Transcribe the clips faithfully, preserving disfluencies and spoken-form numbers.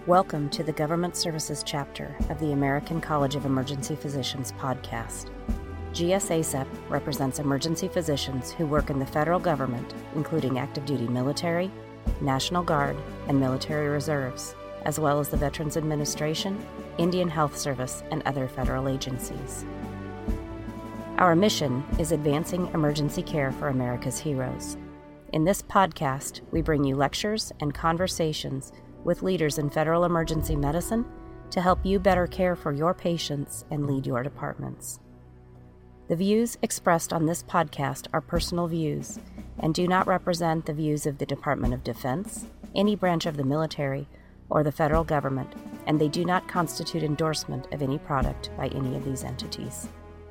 Welcome to the Government Services chapter of the American College of Emergency Physicians podcast. G S A S E P represents emergency physicians who work in the federal government, including active duty military, National Guard, and military reserves, as well as the Veterans Administration, Indian Health Service, and other federal agencies. Our mission is advancing emergency care for America's heroes. In this podcast, we bring you lectures and conversations with leaders in federal emergency medicine to help you better care for your patients and lead your departments. The views expressed on this podcast are personal views and do not represent the views of the Department of Defense, any branch of the military, or the federal government, and they do not constitute endorsement of any product by any of these entities.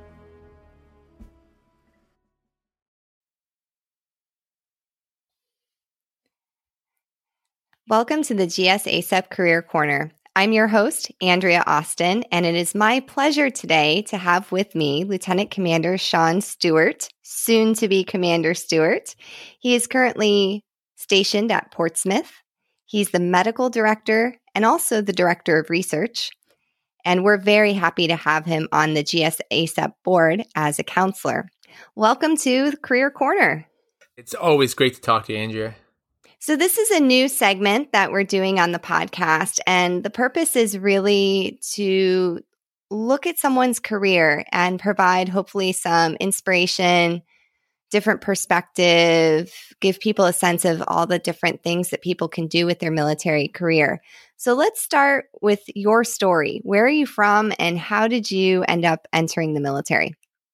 Welcome to the G S A S E P Career Corner. I'm your host, Andrea Austin, and it is my pleasure today to have with me Lieutenant Commander Sean Stewart, soon to be Commander Stewart. He is currently stationed at Portsmouth. He's the medical director and also the director of research, and we're very happy to have him on the G S A S E P board as a counselor. Welcome to the Career Corner. It's always great to talk to you, Andrea. So this is a new segment that we're doing on the podcast, and the purpose is really to look at someone's career and provide hopefully some inspiration, different perspective, give people a sense of all the different things that people can do with their military career. So let's start with your story. Where are you from, and how did you end up entering the military?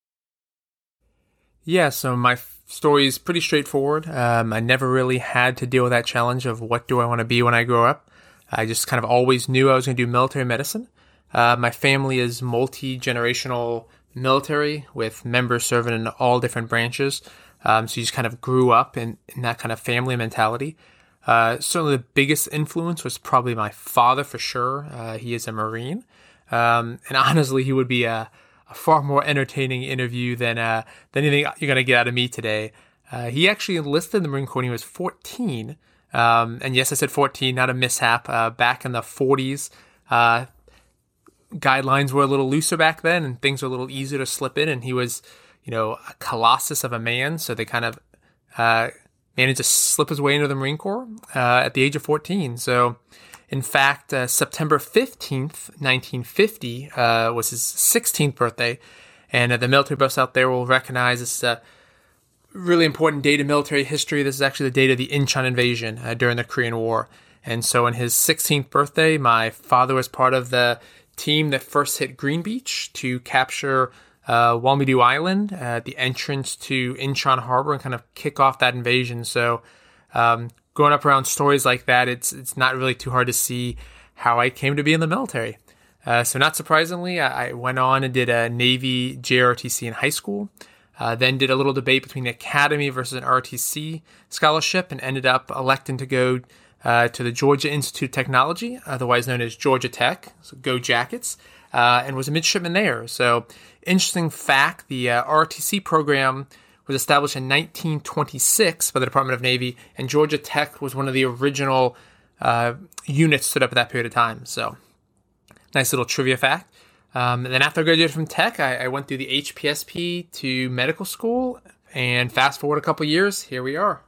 Yeah, so my f- story is pretty straightforward. Um, I never really had to deal with that challenge of what do I want to be when I grow up. I just kind of always knew I was going to do military medicine. Uh, my family is multi-generational military with members serving in all different branches. Um, so you just kind of grew up in, in that kind of family mentality. Uh, certainly the biggest influence was probably my father for sure. Uh, he is a Marine. Um, and honestly, he would be a a far more entertaining interview than uh, than anything you're going to get out of me today. Uh, he actually enlisted in the Marine Corps when he was fourteen. Um, and yes, I said fourteen, not a mishap. Uh, back in the forties, uh, guidelines were a little looser back then, and things were a little easier to slip in. And he was, you know, a colossus of a man, so they kind of uh, managed to slip his way into the Marine Corps uh, at the age of fourteen. So, in fact, uh, September fifteenth, nineteen fifty uh, was his sixteenth birthday, and uh, the military buffs out there will recognize this uh, really important date in military history. This is actually the date of the Incheon invasion uh, during the Korean War. And so on his sixteenth birthday, my father was part of the team that first hit Green Beach to capture uh, Walmidu Island at uh, the entrance to Incheon Harbor and kind of kick off that invasion. So, um, growing up around stories like that, it's it's not really too hard to see how I came to be in the military. Uh, so not surprisingly, I, I went on and did a Navy J R O T C in high school, uh, then did a little debate between the Academy versus an R O T C scholarship, and ended up electing to go uh, to the Georgia Institute of Technology, otherwise known as Georgia Tech, so go Jackets, uh, and was a midshipman there. So interesting fact, the uh, R O T C program was established in nineteen twenty-six by the Department of Navy, and Georgia Tech was one of the original uh, units stood up at that period of time. So, nice little trivia fact. Um, and then after I graduated from Tech, I, I went through the H P S P to medical school, and fast forward a couple years, here we are.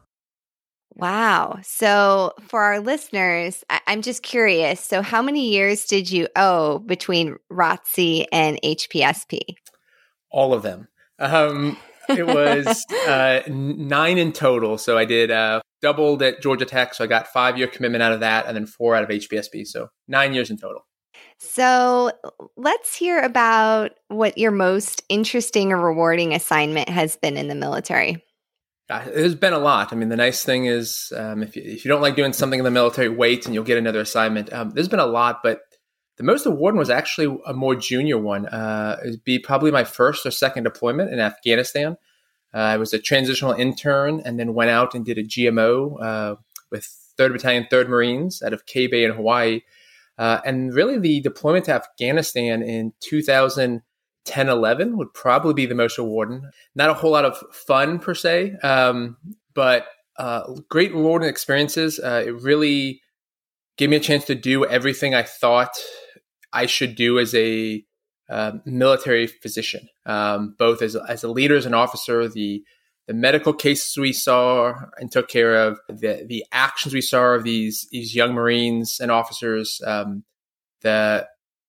Wow. So for our listeners, I- I'm just curious. So how many years did you owe between R O T C and H P S P? All of them. Um, It was uh, nine in total. So I did uh, doubled at Georgia Tech. So I got five-year commitment out of that, and then four out of H P S P. So nine years in total. So let's hear about what your most interesting or rewarding assignment has been in the military. Uh, there's been a lot. I mean, the nice thing is um, if, you, if you don't like doing something in the military, wait and you'll get another assignment. Um, there's been a lot, but the most rewarding was actually a more junior one. Uh, it would be probably my first or second deployment in Afghanistan. Uh, I was a transitional intern and then went out and did a G M O uh, with third Battalion, third Marines out of K-Bay in Hawaii. Uh, and really the deployment to Afghanistan in two thousand ten eleven would probably be the most rewarding. Not a whole lot of fun per se, um, but uh, great rewarding experiences. Uh, it really gave me a chance to do everything I thought I should do as a uh, military physician, um, both as, as a leader, as an officer, the the medical cases we saw and took care of, the the actions we saw of these these young Marines and officers, um, the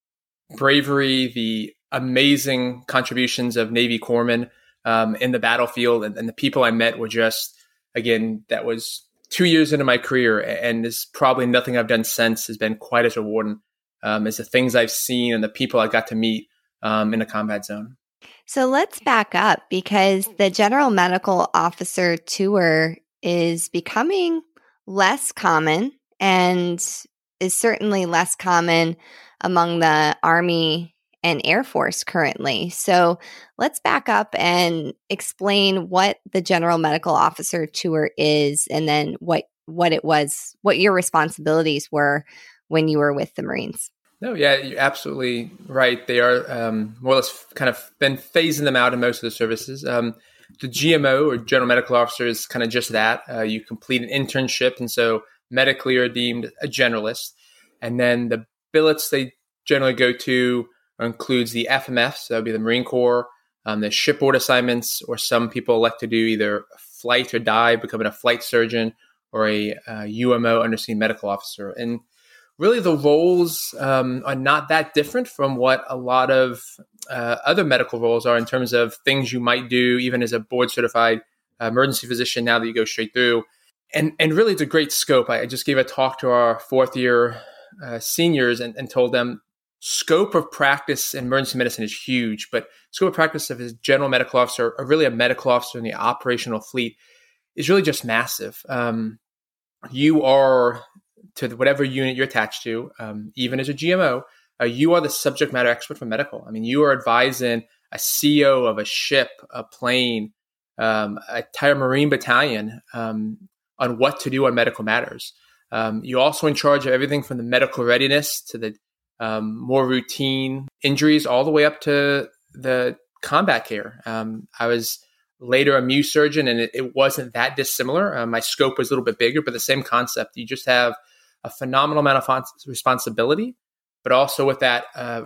bravery, the amazing contributions of Navy corpsmen um, in the battlefield, and, and the people I met were just, again, that was two years into my career, and there's probably nothing I've done since has been quite as rewarding um, as the things I've seen and the people I got to meet um, in a combat zone. So let's back up, because the general medical officer tour is becoming less common and is certainly less common among the Army and Air Force currently. So let's back up and explain what the general medical officer tour is, and then what what it was, what your responsibilities were when you were with the Marines. No, yeah, you're absolutely right. They are um, more or less kind of been phasing them out in most of the services. Um, the G M O, or General Medical Officer, is kind of just that. Uh, you complete an internship, and so medically are deemed a generalist. And then the billets they generally go to includes the F M F, so that would be the Marine Corps, um, the shipboard assignments, or some people elect to do either flight or dive, becoming a flight surgeon, or a uh, U M O, undersea medical officer. And really, the roles um, are not that different from what a lot of uh, other medical roles are in terms of things you might do, even as a board-certified uh, emergency physician, now that you go straight through. And and really, it's a great scope. I just gave a talk to our fourth-year uh, seniors and, and told them scope of practice in emergency medicine is huge, but scope of practice of a general medical officer, or really a medical officer in the operational fleet, is really just massive. Um, you are, to whatever unit you're attached to, um, even as a G M O, uh, you are the subject matter expert for medical. I mean, you are advising a C O of a ship, a plane, um, a entire Marine battalion um, on what to do on medical matters. Um, you're also in charge of everything from the medical readiness to the um, more routine injuries, all the way up to the combat care. Um, I was later a M U surgeon, and it, it wasn't that dissimilar. Uh, my scope was a little bit bigger, but the same concept. You just have a phenomenal amount of responsibility, but also with that, uh,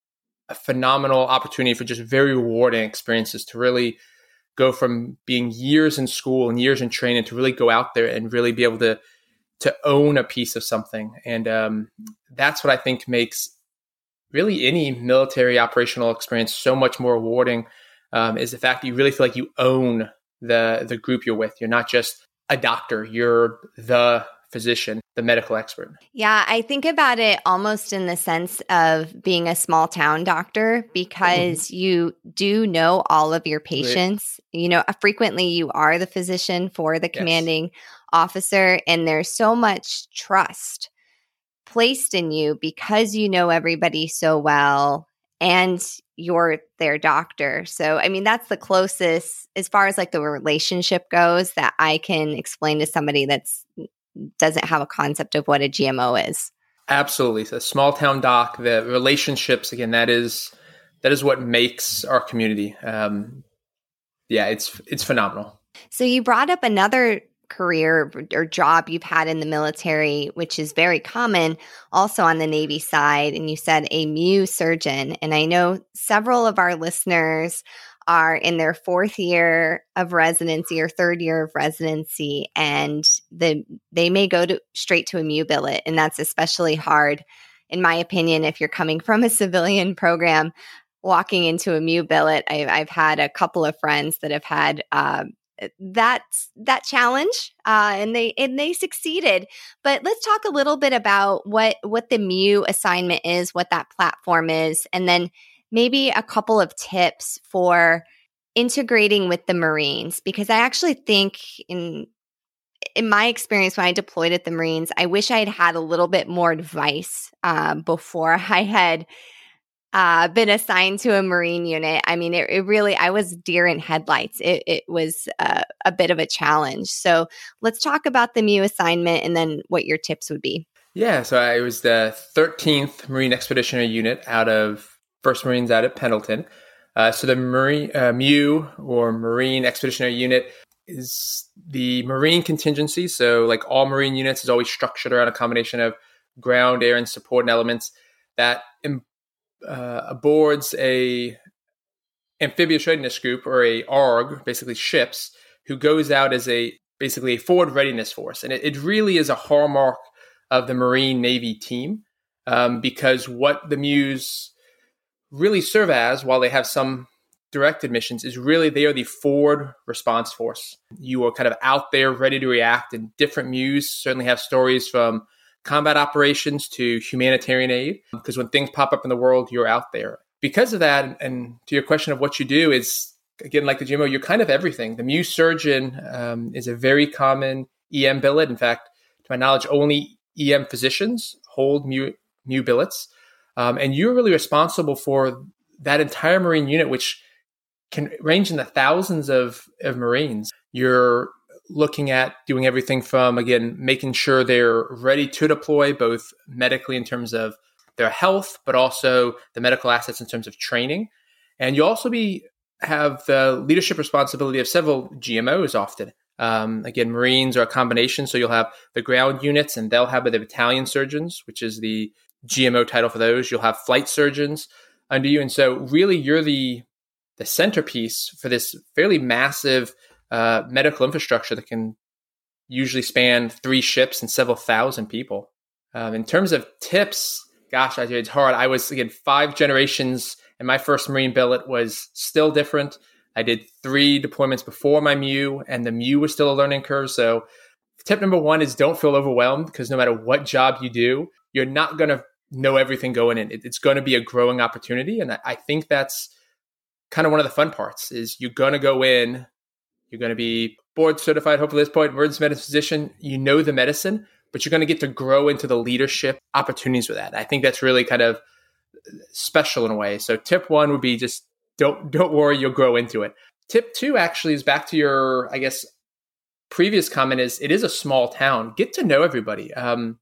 a phenomenal opportunity for just very rewarding experiences to really go from being years in school and years in training to really go out there and really be able to to own a piece of something. And um, that's what I think makes really any military operational experience so much more rewarding, um, is the fact that you really feel like you own the the group you're with. You're not just a doctor, you're the physician, the medical expert. Yeah, I think about it almost in the sense of being a small town doctor, because mm-hmm. you do know all of your patients. Right. You know, frequently you are the physician for the commanding yes. officer, and there's so much trust placed in you because you know everybody so well and you're their doctor. So, I mean, that's the closest, as far as like the relationship goes, that I can explain to somebody that's doesn't have a concept of what a G M O is. Absolutely. So small town doc, the relationships, again, that is that is what makes our community. Um, yeah, it's it's phenomenal. So you brought up another career or job you've had in the military, which is very common also on the Navy side. And you said a M U surgeon. And I know several of our listeners are in their fourth year of residency or third year of residency, and the they may go to straight to a M U billet. And that's especially hard, in my opinion, if you're coming from a civilian program, walking into a M U billet. I've, I've had a couple of friends that have had uh, that that challenge, uh, and they and they succeeded. But let's talk a little bit about what what the M U assignment is, what that platform is, and then maybe a couple of tips for integrating with the Marines, because I actually think in in my experience when I deployed at the Marines, I wish I had had a little bit more advice um, before I had uh, been assigned to a Marine unit. I mean, it, it really, I was deer in headlights. It, it was uh, a bit of a challenge. So let's talk about the M U assignment and then what your tips would be. Yeah, so I was the thirteenth Marine Expeditionary Unit out of First Marines out at Pendleton. Uh, so the Marine uh, M U, or Marine Expeditionary Unit, is the Marine contingency. So like all Marine units, is always structured around a combination of ground, air, and support elements that uh, aboards a amphibious readiness group, or a A R G, basically ships, who goes out as a basically a forward readiness force. And it, it really is a hallmark of the Marine Navy team, um, because what the M U S really serve as, while they have some directed missions, is really they are the forward response force. You are kind of out there ready to react, and different M U S certainly have stories from combat operations to humanitarian aid, because when things pop up in the world, you're out there. Because of that, and to your question of what you do, is, again, like the G M O, you're kind of everything. The M U S surgeon um, is a very common E M billet. In fact, to my knowledge, only E M physicians hold M U, M U billets. Um, and you're really responsible for that entire Marine unit, which can range in the thousands of, of Marines. You're looking at doing everything from, again, making sure they're ready to deploy, both medically in terms of their health, but also the medical assets in terms of training. And you also be have the leadership responsibility of several G M Os often. Um, again, Marines are a combination. So you'll have the ground units, and they'll have the battalion surgeons, which is the G M O title for those. You'll have flight surgeons under you. And so really you're the the centerpiece for this fairly massive uh, medical infrastructure that can usually span three ships and several thousand people. Um, in terms of tips, gosh, I, it's hard. I was, again, five generations, and my first Marine billet was still different. I did three deployments before my M U, and the M U was still a learning curve. So tip number one is don't feel overwhelmed, because no matter what job you do, you're not going to know everything going in. It, it's going to be a growing opportunity. And I, I think that's kind of one of the fun parts is you're going to go in, you're going to be board certified, hopefully at this point, emergency medicine physician, you know the medicine, but you're going to get to grow into the leadership opportunities with that. I think that's really kind of special in a way. So tip one would be just don't, don't worry, you'll grow into it. Tip two actually is back to your, I guess, previous comment is it is a small town. Get to know everybody. Um,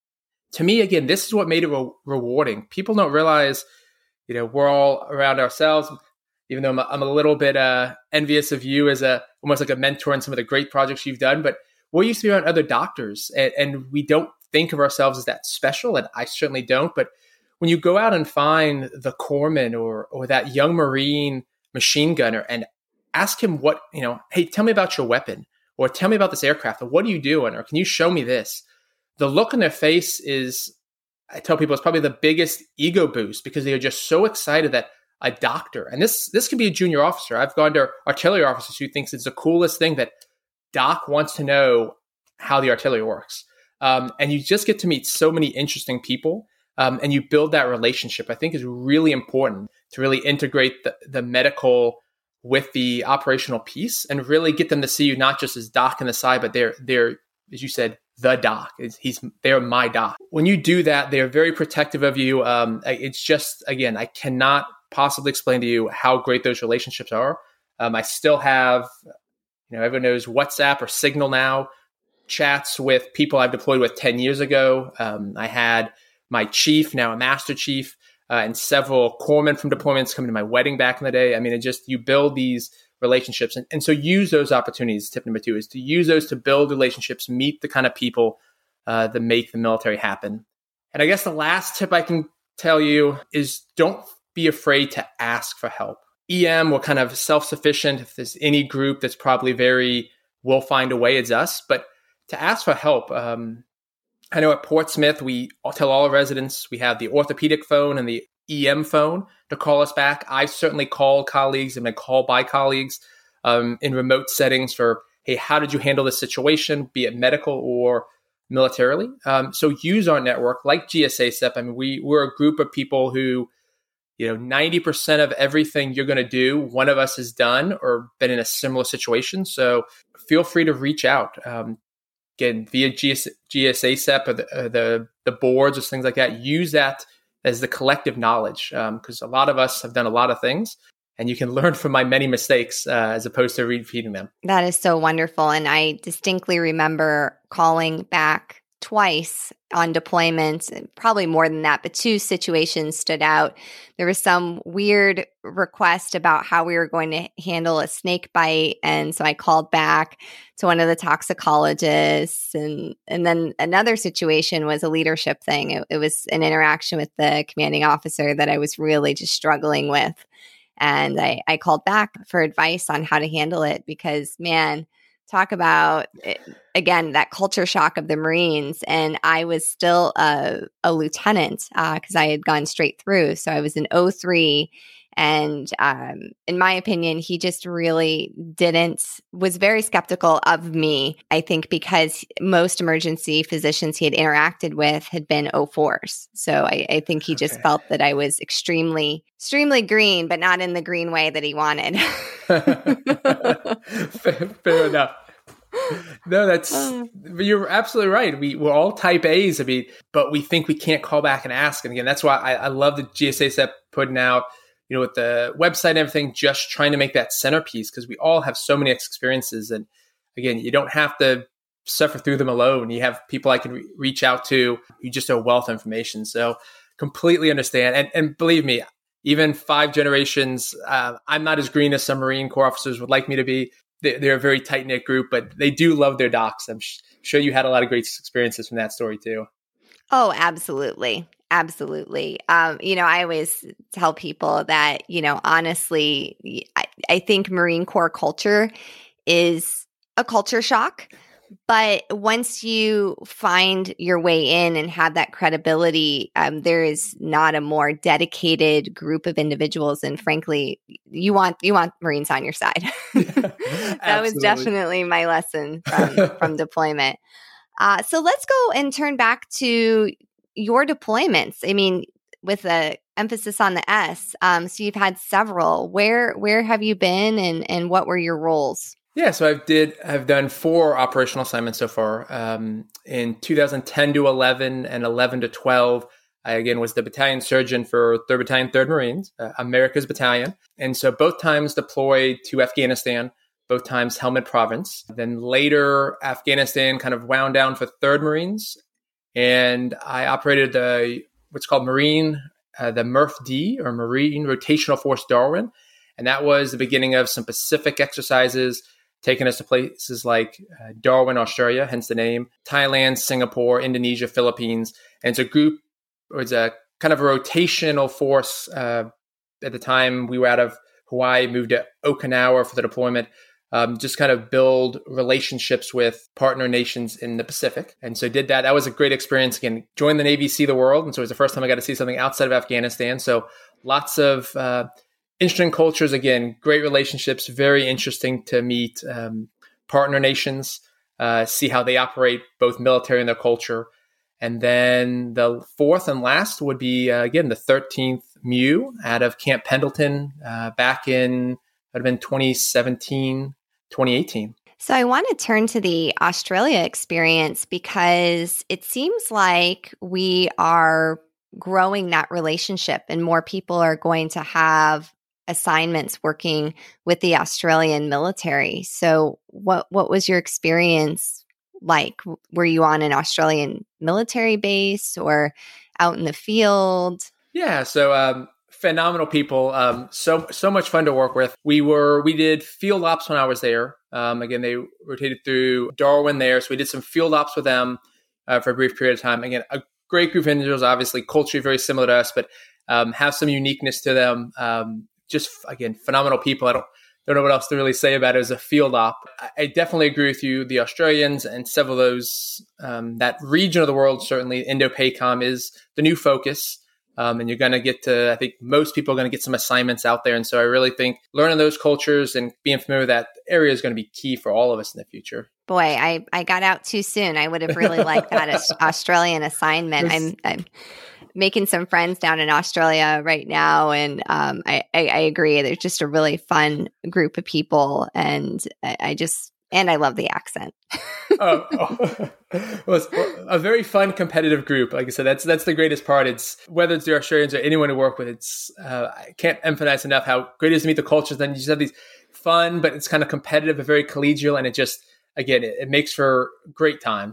to me, again, this is what made it re- rewarding. People don't realize, you know, we're all around ourselves, even though I'm a, I'm a little bit uh, envious of you as a almost like a mentor in some of the great projects you've done. But we used to be around other doctors, and, and we don't think of ourselves as that special, and I certainly don't. But when you go out and find the corpsman or or that young Marine machine gunner and ask him what, you know, hey, tell me about your weapon, or tell me about this aircraft, or what are you doing, or can you show me this? The look on their face is, I tell people, it's probably the biggest ego boost, because they are just so excited that a doctor, and this this can be a junior officer. I've gone to artillery officers who thinks it's the coolest thing that Doc wants to know how the artillery works. Um, and you just get to meet so many interesting people, um, and you build that relationship. I think is really important to really integrate the, the medical with the operational piece, and really get them to see you not just as Doc on the side, but they're they're, as you said, the doc. He's they're my doc. When you do that, they're very protective of you. Um, it's just, again, I cannot possibly explain to you how great those relationships are. Um, I still have, you know, everyone knows WhatsApp or Signal now, chats with people I've deployed with ten years ago. Um, I had my chief, now a master chief, uh, and several corpsmen from deployments coming to my wedding back in the day. I mean, it just, you build these relationships. And, and so use those opportunities. Tip number two is to use those to build relationships, meet the kind of people uh, that make the military happen. And I guess the last tip I can tell you is don't be afraid to ask for help. E M, we're kind of self-sufficient. If there's any group that's probably very, we'll find a way, it's us. But to ask for help, um, I know at Portsmouth, we tell all our residents we have the orthopedic phone and the E M phone to call us back. I've certainly called colleagues and been called by colleagues um, in remote settings for, hey, how did you handle this situation, be it medical or militarily? Um, so use our network like G S A S E P. I mean, we, we're a group of people who, you know, ninety percent of everything you're going to do, one of us has done or been in a similar situation. So feel free to reach out. Um, again, via G S A S E P or the, uh, the, the boards or things like that. Use that as the collective knowledge, because um, a lot of us have done a lot of things, and you can learn from my many mistakes uh, as opposed to repeating them. That is so wonderful. And I distinctly remember calling back twice on deployments, probably more than that, but two situations stood out. There was some weird request about how we were going to handle a snake bite. And so I called back to one of the toxicologists. And, and then another situation was a leadership thing. It, it was an interaction with the commanding officer that I was really just struggling with. And I, I called back for advice on how to handle it because, man, talk about, again, that culture shock of the Marines. And I was still a, a lieutenant because uh, I had gone straight through. So I was in oh three. And um, in my opinion, he just really didn't, was very skeptical of me, I think, because most emergency physicians he had interacted with had been oh fours. So I, I think he just okay. felt that I was extremely, extremely green, but not in the green way that he wanted. fair, fair enough. No, that's, uh, you're absolutely right. We, we're all type A's, I mean, but we think we can't call back and ask. And again, that's why I, I love the G S A S E P putting out, you know, with the website and everything, just trying to make that centerpiece because we all have so many experiences. And again, you don't have to suffer through them alone. You have people I can re- reach out to who just are a wealth of information. So completely understand. And, and believe me, even five generations, uh, I'm not as green as some Marine Corps officers would like me to be. They're, they're a very tight-knit group, but they do love their docs. I'm sh- sure you had a lot of great experiences from that story too. Oh, absolutely. Absolutely. Um, you know, I always tell people that, you know, honestly, I, I think Marine Corps culture is a culture shock. But once you find your way in and have that credibility, um, there is not a more dedicated group of individuals. And frankly, you want you want Marines on your side. That was definitely my lesson from, from deployment. Uh, so let's go and turn back to your deployments. I mean, with the emphasis on the S. Um, so you've had several. Where where have you been, and and what were your roles? Yeah, so I've did I've done four operational assignments so far. Um, in two thousand ten to eleven and eleven to twelve, I again was the battalion surgeon for third Battalion, third Marines, uh, America's battalion, and so both times deployed to Afghanistan. Both times Helmand Province. Then later, Afghanistan kind of wound down for third Marines. And I operated the what's called Marine, uh, the M R F D, or Marine Rotational Force Darwin. And that was the beginning of some Pacific exercises, taking us to places like uh, Darwin, Australia, hence the name, Thailand, Singapore, Indonesia, Philippines. And it's a group, or it's a kind of a rotational force. Uh, at the time, we were out of Hawaii, moved to Okinawa for the deployment. Um, just kind of build relationships with partner nations in the Pacific. And so did that. That was a great experience. Again, joined the Navy, see the world. And so it was the first time I got to see something outside of Afghanistan. So lots of uh, interesting cultures. Again, great relationships, very interesting to meet um, partner nations, uh, see how they operate, both military and their culture. And then the fourth and last would be, uh, again, the thirteenth M U out of Camp Pendleton uh, back in, would have been twenty seventeen, twenty eighteen. So I want to turn to the Australia experience because it seems like we are growing that relationship and more people are going to have assignments working with the Australian military. So what what was your experience like? Were you on an Australian military base or out in the field? Yeah, so um, phenomenal people. Um, so so much fun to work with. We were we did field ops when I was there. Um, again, they rotated through Darwin there, so we did some field ops with them uh, for a brief period of time. Again, a great group of individuals, obviously culturally very similar to us, but um, have some uniqueness to them. Um, just again, phenomenal people. I don't don't know what else to really say about it as a field op. I, I definitely agree with you. The Australians and several of those um, that region of the world, certainly Indo-PACOM is the new focus. Um, and you're going to get to, I think most people are going to get some assignments out there. And so I really think learning those cultures and being familiar with that area is going to be key for all of us in the future. Boy, I, I got out too soon. I would have really liked that Australian assignment. I'm, I'm making some friends down in Australia right now. And um, I, I, I agree. They're just a really fun group of people. And I, I just, and I love the accent. oh, oh. Well, it's a very fun, competitive group. Like I said, that's that's the greatest part. It's whether it's the Australians or anyone to work with. It's uh, I can't emphasize enough how great it is to meet the cultures. Then you just have these fun, but it's kind of competitive, but very collegial, and it just again it, it makes for great times.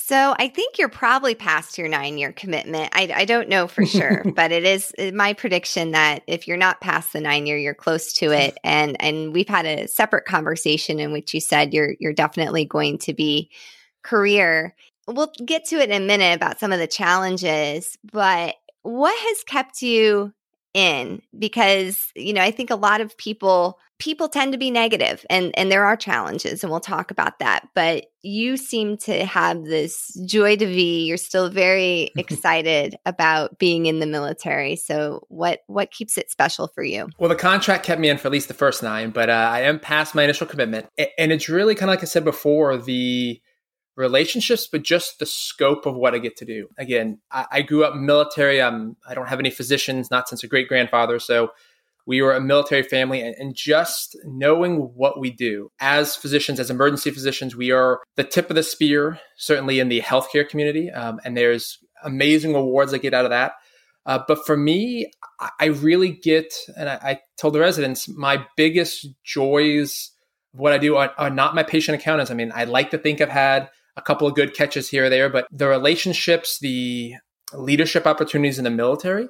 So I think you're probably past your nine-year commitment. I, I don't know for sure, but it is my prediction that if you're not past the nine-year, you're close to it. And and we've had a separate conversation in which you said you're you're definitely going to be career. We'll get to it in a minute about some of the challenges, but what has kept you in? Because, you know, I think a lot of people people tend to be negative, and and there are challenges, and we'll talk about that. But you seem to have this joie de vivre. You're still very excited about being in the military. So what what keeps it special for you? Well, the contract kept me in for at least the first nine, but uh, I am past my initial commitment. And it's really kind of like I said before, the relationships, but just the scope of what I get to do. Again, I, I grew up military. I'm, I don't have any physicians, not since a great grandfather. So we were a military family, and, and just knowing what we do as physicians, as emergency physicians, we are the tip of the spear, certainly in the healthcare community. Um, and there's amazing awards I get out of that. Uh, but for me, I, I really get, and I, I told the residents, my biggest joys of what I do are, are not my patient encounters. I mean, I like to think I've had a couple of good catches here or there, but the relationships, the leadership opportunities in the military,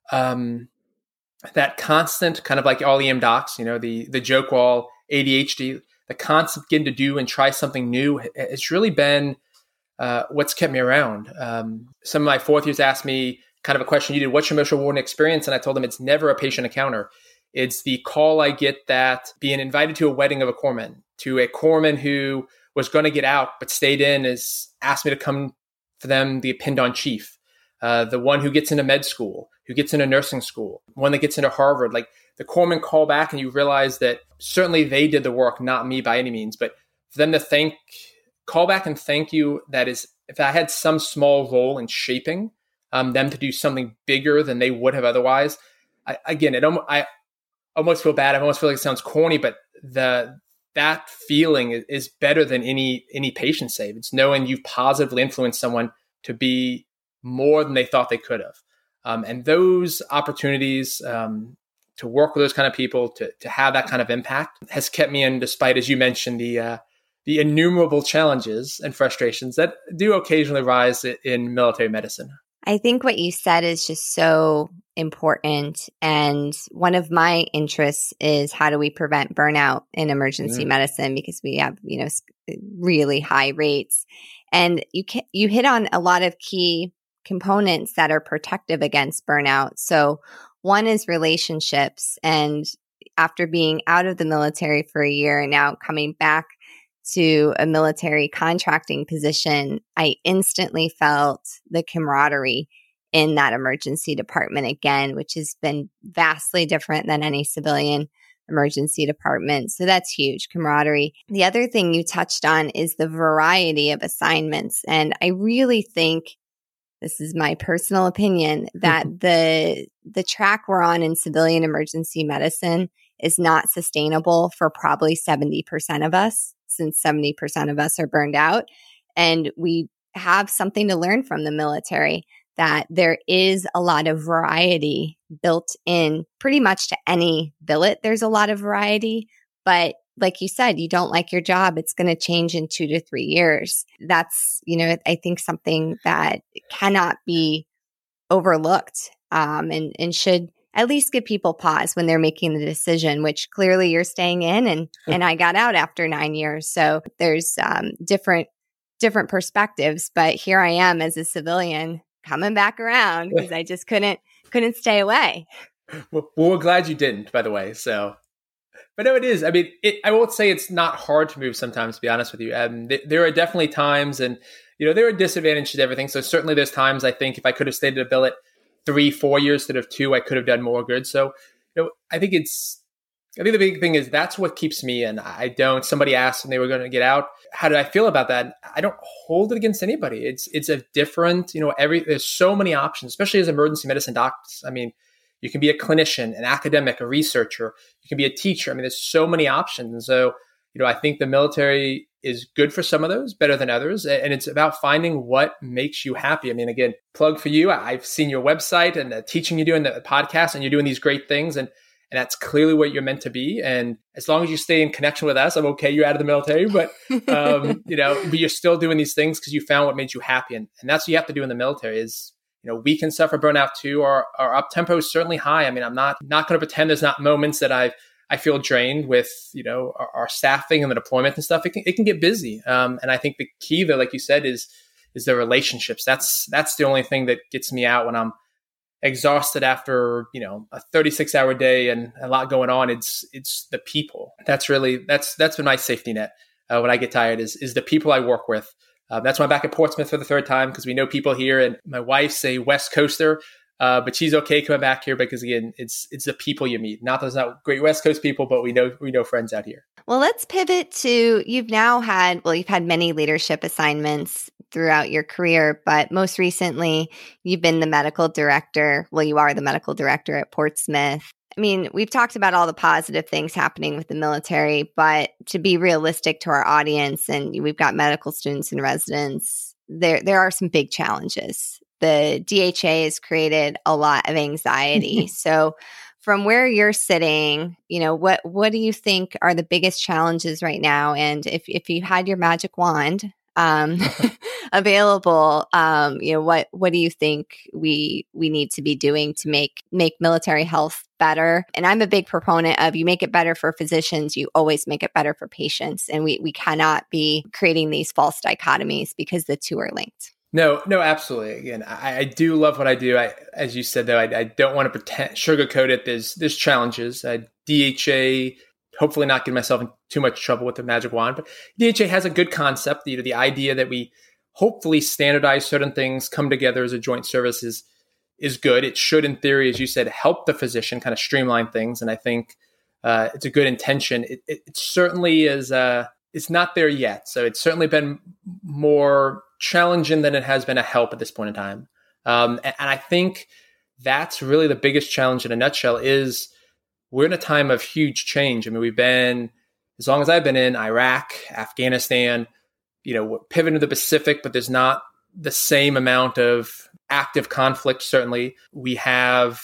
um, that constant kind of like all E M docs, you know, the the joke wall, A D H D, the constant getting to do and try something new, it's really been uh, what's kept me around. Um, some of my fourth years asked me kind of a question you did, what's your most rewarding experience? And I told them it's never a patient encounter. It's the call I get that being invited to a wedding of a corpsman, to a corpsman who was going to get out but stayed in, is asked me to come for them, the pinned on chief. Uh, the one who gets into med school, who gets into nursing school, one that gets into Harvard, like the corpsmen call back and you realize that certainly they did the work, not me by any means, but for them to thank, call back and thank you, that is, if I had some small role in shaping um, them to do something bigger than they would have otherwise, I, again, it almost, I almost feel bad. I almost feel like it sounds corny, but the that feeling is, is better than any any patient save. It's knowing you've positively influenced someone to be more than they thought they could have. Um, and those opportunities um, to work with those kind of people, to to have that kind of impact has kept me in, despite, as you mentioned, the uh, the innumerable challenges and frustrations that do occasionally rise in military medicine. I think what you said is just so important. And one of my interests is how do we prevent burnout in emergency mm. medicine, because we have, you know, really high rates. And you can, you hit on a lot of key components that are protective against burnout. So one is relationships. And after being out of the military for a year and now coming back to a military contracting position, I instantly felt the camaraderie in that emergency department again, which has been vastly different than any civilian emergency department. So that's huge, camaraderie. The other thing you touched on is the variety of assignments. And I really think, this is my personal opinion, that the the track we're on in civilian emergency medicine is not sustainable for probably seventy percent of us, since seventy percent of us are burned out. And we have something to learn from the military, that there is a lot of variety built in pretty much to any billet. There's a lot of variety, but like you said, you don't like your job, it's going to change in two to three years. That's, you know, I think something that cannot be overlooked um, and, and should at least give people pause when they're making the decision, which clearly you're staying in, and, and I got out after nine years. So there's um, different, different perspectives, but here I am as a civilian coming back around because I just couldn't, couldn't stay away. Well, we're glad you didn't, by the way. So, but no, it is. I mean, it, I won't say it's not hard to move sometimes, to be honest with you. Um, th- there are definitely times, and, you know, there are disadvantages to everything. So certainly there's times I think if I could have stayed at a billet three, four years instead of two, I could have done more good. So, you know, I think it's, I think the big thing is that's what keeps me in. I don't, somebody asked when they were going to get out, how did I feel about that? I don't hold it against anybody. It's, it's a different, you know, every, there's so many options, especially as emergency medicine doctors. I mean, you can be a clinician, an academic, a researcher, you can be a teacher. I mean, there's so many options. And so, you know, I think the military is good for some of those, better than others. And it's about finding what makes you happy. I mean, again, plug for you. I've seen your website and the teaching you do in the podcast, and you're doing these great things. And, and that's clearly what you're meant to be. And as long as you stay in connection with us, I'm okay. You're out of the military, but um, you know, but you're still doing these things because you found what made you happy, and, and that's what you have to do in the military. Is you know, we can suffer burnout too. Our our up tempo is certainly high. I mean, I'm not not going to pretend there's not moments that I I feel drained with you know our, our staffing and the deployment and stuff. It can it can get busy, um, and I think the key though, like you said, is is the relationships. That's that's the only thing that gets me out when I'm exhausted after, you know, a thirty-six hour day and a lot going on. It's, it's the people. That's really, that's, that's been my safety net. Uh, when I get tired is, is the people I work with. Um, that's why I'm back at Portsmouth for the third time, because we know people here, and my wife's a West Coaster, uh, but she's okay coming back here because again, it's, it's the people you meet. Not that there's not great West Coast people, but we know, we know friends out here. Well, let's pivot to, you've now had, well, you've had many leadership assignments throughout your career, but most recently you've been the medical director. Well, you are the medical director at Portsmouth. I mean, we've talked about all the positive things happening with the military, but to be realistic to our audience, and we've got medical students and residents, there, there are some big challenges. The D H A has created a lot of anxiety. So from where you're sitting, you know, what, what do you think are the biggest challenges right now? And if, if you had your magic wand, um, available, um, you know, what, what do you think we, we need to be doing to make, make military health better? And I'm a big proponent of, you make it better for physicians, you always make it better for patients. And we, we cannot be creating these false dichotomies, because the two are linked. No, no, absolutely. Again, I, I do love what I do. I, as you said, though, I, I don't want to pretend, sugarcoat it. There's, there's challenges. Uh, D H A, hopefully not getting myself in too much trouble with the magic wand, but D H A has a good concept. You know, the idea that we hopefully standardize certain things, come together as a joint service is, is good. It should, in theory, as you said, help the physician kind of streamline things. And I think uh, it's a good intention. It, it, it certainly is, uh, it's not there yet. So it's certainly been more challenging than it has been a help at this point in time. Um, and, and I think that's really the biggest challenge in a nutshell is we're in a time of huge change. I mean, we've been, as long as I've been in Iraq, Afghanistan, you know, we're pivoting to the Pacific, but there's not the same amount of active conflict. Certainly we have,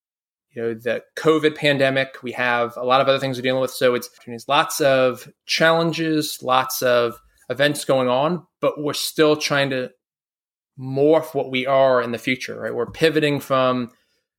you know, the COVID pandemic, we have a lot of other things we're dealing with. So it's, it's lots of challenges, lots of events going on, but we're still trying to morph what we are in the future, right? We're pivoting from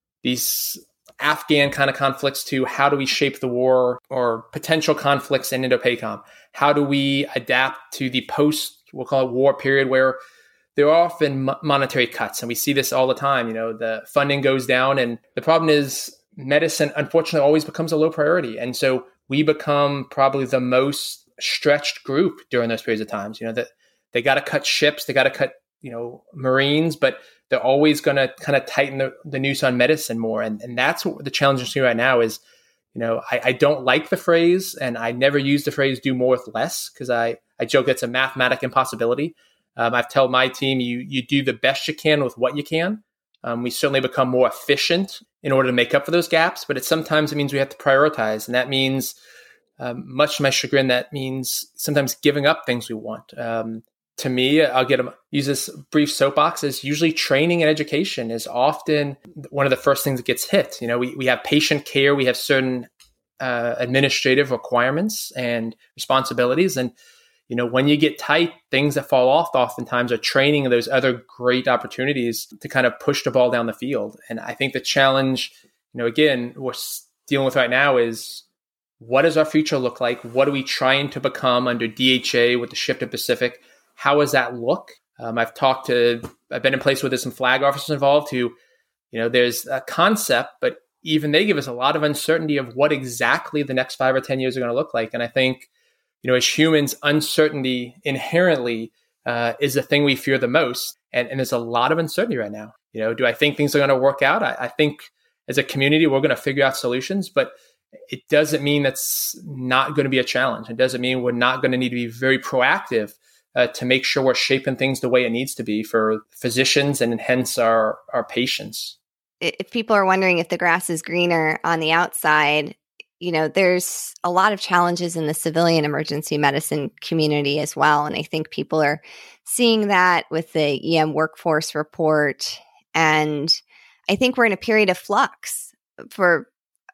these Afghan kind of conflicts to how do we shape the war or potential conflicts in Indo-PACOM? How do we adapt to the post, we'll call it war period, where there are often monetary cuts. And we see this all the time. You know, the funding goes down, and the problem is medicine, unfortunately, always becomes a low priority. And so we become probably the most stretched group during those periods of times. You know, that they got to cut ships, they got to cut, you know, Marines, but they're always going to kind of tighten the, the noose on medicine more. And, and that's what the challenge is right now is, you know, I, I don't like the phrase, and I never use the phrase do more with less, because I, I joke it's a mathematic impossibility. Um, I've told my team, you you do the best you can with what you can. Um, we certainly become more efficient in order to make up for those gaps, but it sometimes it means we have to prioritize. And that means, um, much to my chagrin, that means sometimes giving up things we want. Um, to me, I'll get them, use this brief soapbox, is usually training and education is often one of the first things that gets hit. You know, we, we have patient care, we have certain uh, administrative requirements and responsibilities. And, you know, when you get tight, things that fall off oftentimes are training and those other great opportunities to kind of push the ball down the field. And I think the challenge, you know, again, we're dealing with right now is, what does our future look like? What are we trying to become under D H A with the shift to Pacific? How does that look? Um, I've talked to, I've been in place where there's some flag officers involved who, you know, there's a concept, but even they give us a lot of uncertainty of what exactly the next five or ten years are going to look like. And I think, you know, as humans, uncertainty inherently uh, is the thing we fear the most. And, and there's a lot of uncertainty right now. You know, do I think things are going to work out? I, I think as a community, we're going to figure out solutions, but it doesn't mean that's not going to be a challenge. It doesn't mean we're not going to need to be very proactive uh, to make sure we're shaping things the way it needs to be for physicians and hence our, our patients. If people are wondering if the grass is greener on the outside, you know, there's a lot of challenges in the civilian emergency medicine community as well. And I think people are seeing that with the E M workforce report. And I think we're in a period of flux for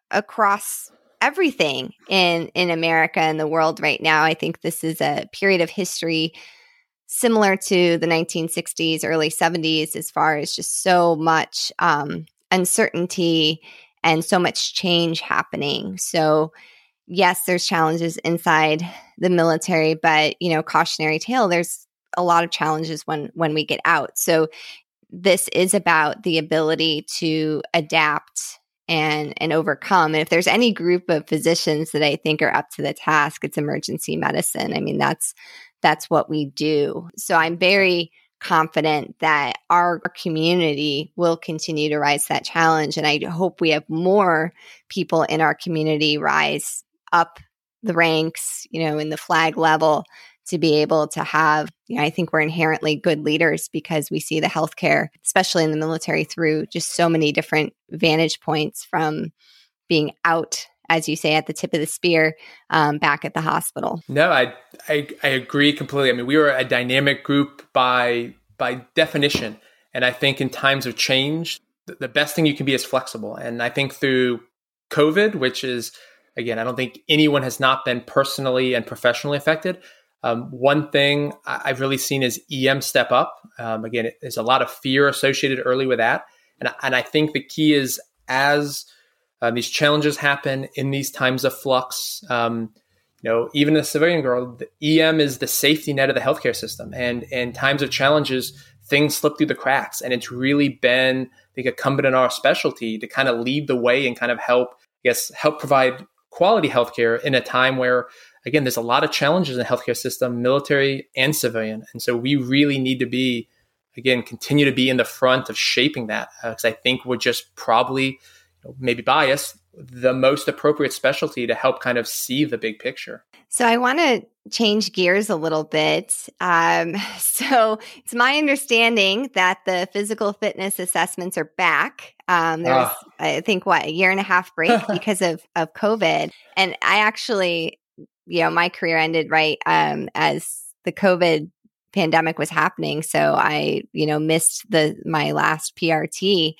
across everything in, in America and the world right now. I think this is a period of history similar to the nineteen sixties, early seventies, as far as just so much um, uncertainty and so much change happening. So yes, there's challenges inside the military, but, you know, cautionary tale, there's a lot of challenges when when we get out. So this is about the ability to adapt and and overcome. And if there's any group of physicians that I think are up to the task, it's emergency medicine. I mean, that's that's what we do. So I'm very confident that our community will continue to rise to that challenge. And I hope we have more people in our community rise up the ranks, you know, in the flag level to be able to have, you know, I think we're inherently good leaders because we see the healthcare, especially in the military, through just so many different vantage points, from being out, as you say, at the tip of the spear, um, back at the hospital. No, I, I I agree completely. I mean, we were a dynamic group by by definition. And I think in times of change, the, the best thing you can be is flexible. And I think through COVID, which is, again, I don't think anyone has not been personally and professionally affected. Um, one thing I, I've really seen is E M step up. Um, again, it, there's a lot of fear associated early with that. And, and I think the key is as Uh, these challenges happen in these times of flux. Um, you know, even in the civilian world, the E M is the safety net of the healthcare system. And in times of challenges, things slip through the cracks. And it's really been, I think, incumbent in our specialty to kind of lead the way and kind of help, I guess, help provide quality healthcare in a time where, again, there's a lot of challenges in the healthcare system, military and civilian. And so we really need to be, again, continue to be in the front of shaping that. Because uh, I think we're just probably, maybe biased, the most appropriate specialty to help kind of see the big picture. So I want to change gears a little bit. Um, so it's my understanding that the physical fitness assessments are back. Um, there was, uh. I think, what, a year and a half break because of, of COVID. And I actually, you know, my career ended right um, as the COVID pandemic was happening. So I, you know, missed the my last P R T.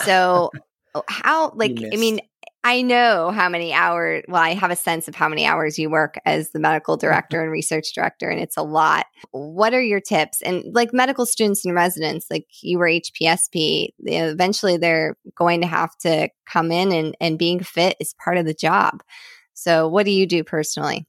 So how, like, I mean, I know how many hours, well, I have a sense of how many hours you work as the medical director and research director, and it's a lot. What are your tips? And like medical students and residents, like you were H P S P, you know, eventually they're going to have to come in and, and being fit is part of the job. So what do you do personally?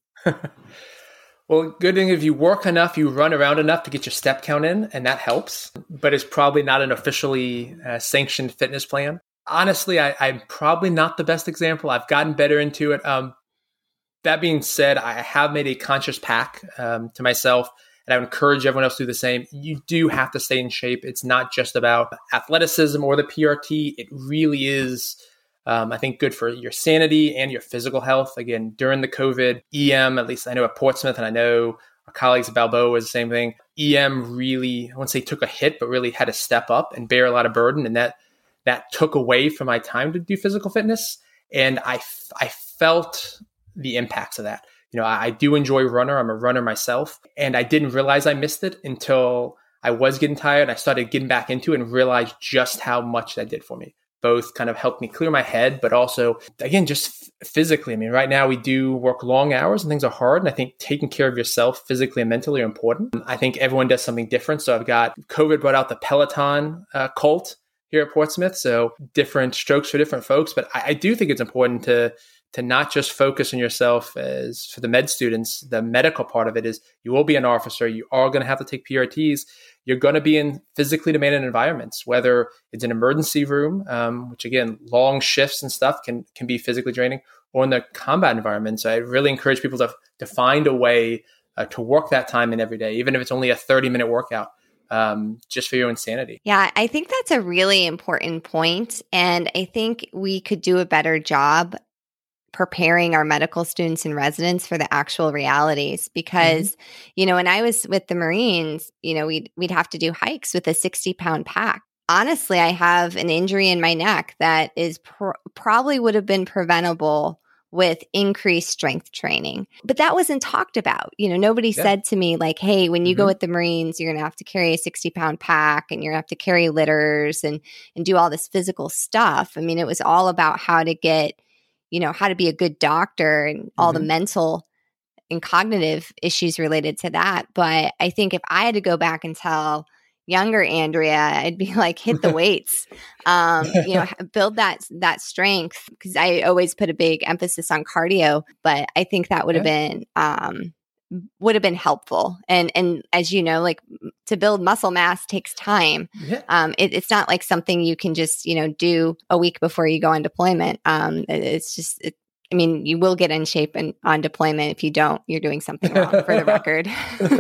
Well, good thing if you work enough, you run around enough to get your step count in, and that helps. But it's probably not an officially uh, sanctioned fitness plan. Honestly, I, I'm probably not the best example. I've gotten better into it. Um, that being said, I have made a conscious pact um, to myself, and I would encourage everyone else to do the same. You do have to stay in shape. It's not just about athleticism or the P R T. It really is, um, I think, good for your sanity and your physical health. Again, during the COVID, E M, at least I know at Portsmouth, and I know our colleagues at Balboa was the same thing. E M really, I wouldn't say took a hit, but really had to step up and bear a lot of burden, and that that took away from my time to do physical fitness. And I, I felt the impacts of that. You know, I, I do enjoy runner. I'm a runner myself. And I didn't realize I missed it until I was getting tired. I started getting back into it and realized just how much that did for me. Both kind of helped me clear my head, but also, again, just physically. I mean, right now we do work long hours and things are hard. And I think taking care of yourself physically and mentally are important. I think everyone does something different. So I've got COVID brought out the Peloton uh, cult here at Portsmouth. So different strokes for different folks. But I, I do think it's important to to not just focus on yourself as for the med students. The medical part of it is you will be an officer. You are going to have to take P R Ts. You're going to be in physically demanding environments, whether it's an emergency room, um, which again, long shifts and stuff can can be physically draining, or in the combat environment. So I really encourage people to, to find a way uh, to work that time in every day, even if it's only a thirty minute workout. Um, just for your insanity. Yeah, I think that's a really important point. And I think we could do a better job preparing our medical students and residents for the actual realities because, mm-hmm. you know, when I was with the Marines, you know, we'd, we'd have to do hikes with a sixty pound pack. Honestly, I have an injury in my neck that is pr- probably would have been preventable with increased strength training. But that wasn't talked about. You know, nobody yeah. said to me like, hey, when you mm-hmm. go with the Marines, you're going to have to carry a sixty pound pack and you're going to have to carry litters and, and do all this physical stuff. I mean, it was all about how to get you know, how to be a good doctor and all Mm-hmm. the mental and cognitive issues related to that. But I think if I had to go back and tell younger Andrea, I'd be like, hit the weights, um, you know, build that that strength. Because I always put a big emphasis on cardio, but I think that would have Yeah. been um, would have been helpful. And and as you know, like to build muscle mass takes time. Yeah. Um, it, it's not like something you can just you know do a week before you go on deployment. Um, it, it's just it, I mean, you will get in shape and on deployment. If you don't, you're doing something wrong, for the record.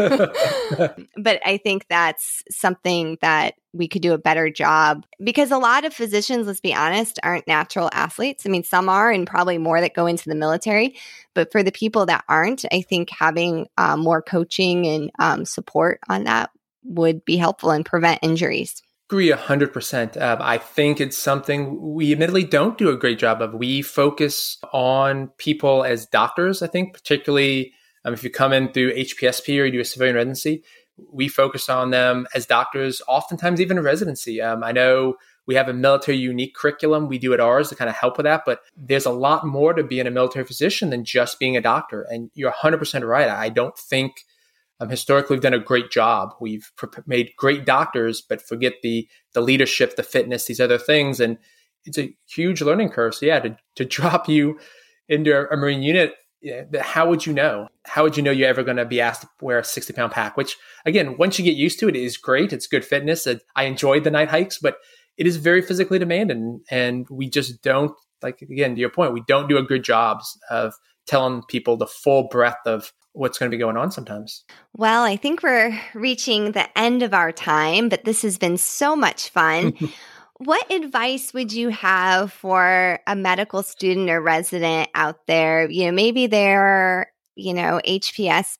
But I think that's something that we could do a better job, because a lot of physicians, let's be honest, aren't natural athletes. I mean, some are, and probably more that go into the military. But for the people that aren't, I think having uh, more coaching and um, support on that would be helpful and prevent injuries. Agree one hundred percent. Um, I think it's something we admittedly don't do a great job of. We focus on people as doctors, I think, particularly um, if you come in through H P S P or you do a civilian residency, we focus on them as doctors, oftentimes even in residency. Um, I know we have a military unique curriculum. We do at ours to kind of help with that, but there's a lot more to being a military physician than just being a doctor. And you're one hundred percent right. I don't think Um, historically, we've done a great job. We've pre- made great doctors, but forget the the leadership, the fitness, these other things. And it's a huge learning curve. So yeah, to, to drop you into a, a Marine unit, yeah, how would you know? How would you know you're ever going to be asked to wear a sixty pound pack? Which again, once you get used to it, it is great. It's good fitness. I enjoyed the night hikes, but it is very physically demanding. And we just don't, like, again, to your point, we don't do a good job of telling people the full breadth of what's going to be going on sometimes. Well, I think we're reaching the end of our time, but this has been so much fun. What advice would you have for a medical student or resident out there? You know, maybe they're, you know, H P S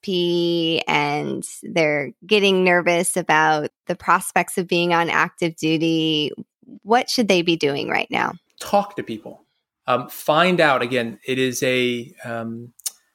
P and they're getting nervous about the prospects of being on active duty. What should they be doing right now? Talk to people. Um, find out, again, it is a um,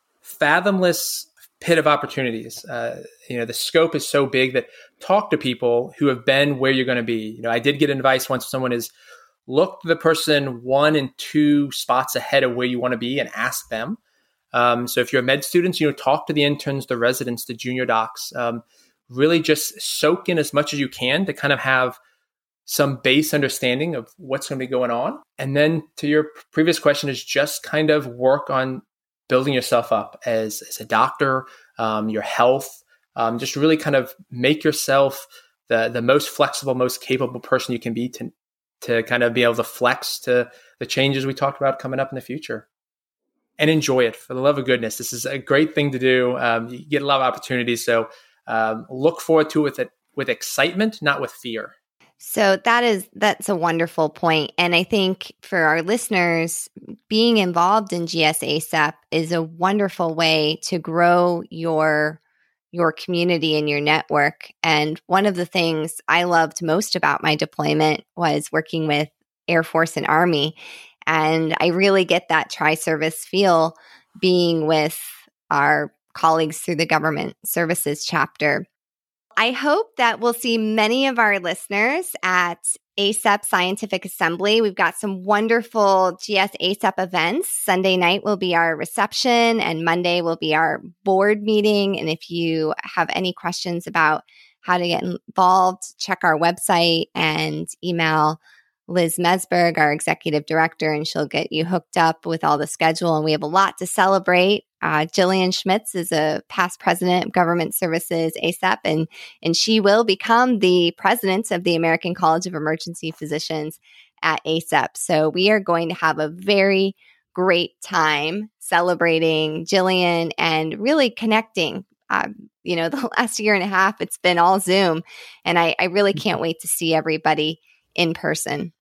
fathomless pit of opportunities. Uh, you know, the scope is so big that talk to people who have been where you're going to be. You know, I did get advice once someone is look to the person one and two spots ahead of where you want to be and ask them. Um, so if you're a med student, you know, talk to the interns, the residents, the junior docs. Um, really just soak in as much as you can to kind of have some base understanding of what's going to be going on. And then to your previous question is just kind of work on building yourself up as, as a doctor, um, your health, um, just really kind of make yourself the the most flexible, most capable person you can be to to kind of be able to flex to the changes we talked about coming up in the future. And enjoy it, for the love of goodness. This is a great thing to do. Um, you get a lot of opportunities. So um, look forward to it with, it with excitement, not with fear. So that is that's a wonderful point. And I think for our listeners, being involved in G S A S E P is a wonderful way to grow your your community and your network. And one of the things I loved most about my deployment was working with Air Force and Army. And I really get that tri-service feel being with our colleagues through the government services chapter. I hope that we'll see many of our listeners at A S E P Scientific Assembly. We've got some wonderful G S A S E P events. Sunday night will be our reception and Monday will be our board meeting. And if you have any questions about how to get involved, check our website and email Liz Mesberg, our executive director, and she'll get you hooked up with all the schedule. And we have a lot to celebrate. Uh, Jillian Schmitz is a past president of Government Services A S E P, and, and she will become the president of the American College of Emergency Physicians at A S E P. So we are going to have a very great time celebrating Jillian and really connecting. Um, you know, the last year and a half, it's been all Zoom, and I, I really can't wait to see everybody in person.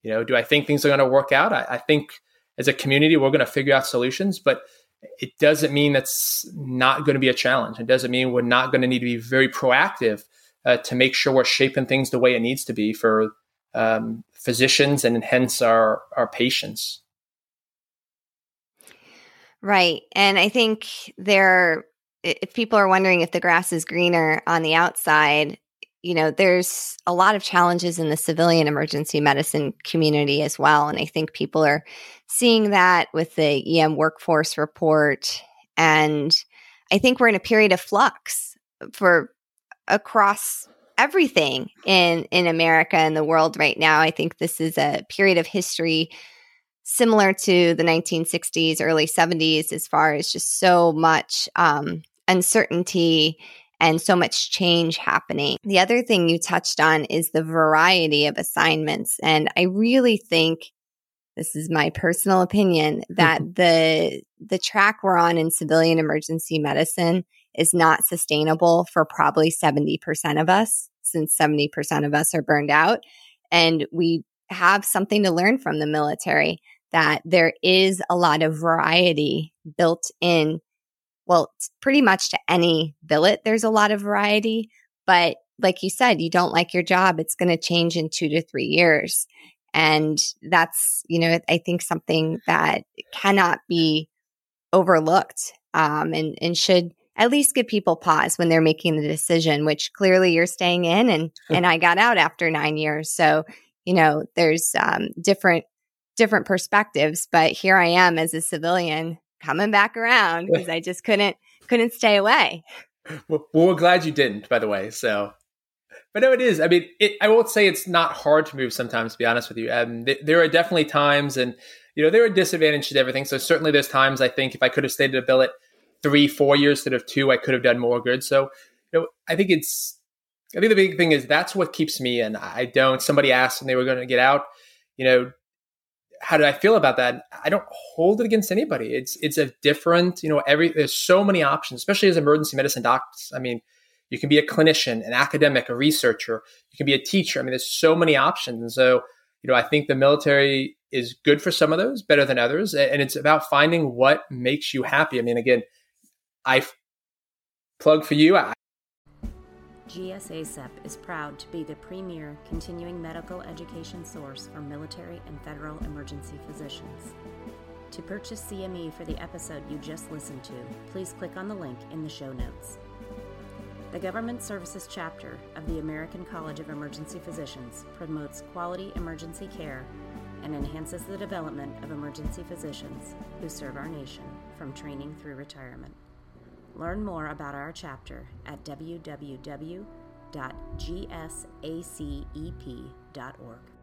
You know, do I think things are going to work out? I, I think as a community, we're going to figure out solutions, but it doesn't mean that's not going to be a challenge. It doesn't mean we're not going to need to be very proactive uh, to make sure we're shaping things the way it needs to be for um, physicians and hence our, our patients. Right. And I think there, if people are wondering if the grass is greener on the outside, you know, there's a lot of challenges in the civilian emergency medicine community as well. And I think people are seeing that with the E M workforce report. And I think we're in a period of flux for across everything in, in America and the world right now. I think this is a period of history similar to the nineteen sixties, early seventies, as far as just so much um, uncertainty and so much change happening. The other thing you touched on is the variety of assignments. And I really think, this is my personal opinion, that the the track we're on in civilian emergency medicine is not sustainable for probably seventy percent of us, since seventy percent of us are burned out. And we have something to learn from the military, that there is a lot of variety built in. Well, pretty much to any billet, there's a lot of variety. But like you said, you don't like your job, it's going to change in two to three years. And that's, you know, I think something that cannot be overlooked um, and, and should at least give people pause when they're making the decision, which clearly you're staying in and, and I got out after nine years. So, you know, there's um, different, different perspectives, but here I am as a civilian coming back around because I just couldn't, couldn't stay away. Well, we're glad you didn't, by the way. So, but no, it is. I mean, it, I won't say it's not hard to move sometimes, to be honest with you. Um, th- there are definitely times, and, you know, there are disadvantages to everything. So certainly there's times I think if I could have stayed at a billet three, four years instead of two, I could have done more good. So, you know, I think it's, I think the big thing is that's what keeps me in. I don't, somebody asked when they were going to get out, you know, how did I feel about that? I don't hold it against anybody. It's it's a different, you know, every there's so many options, especially as emergency medicine doctors. I mean, you can be a clinician, an academic, a researcher. You can be a teacher. I mean, there's so many options. And so, you know, I think the military is good for some of those, better than others. And it's about finding what makes you happy. I mean, again, I plug for you. I, G S A C E P is proud to be the premier continuing medical education source for military and federal emergency physicians. To purchase C M E for the episode you just listened to, please click on the link in the show notes. The Government Services Chapter of the American College of Emergency Physicians promotes quality emergency care and enhances the development of emergency physicians who serve our nation from training through retirement. Learn more about our chapter at w w w dot g s a c e p dot org.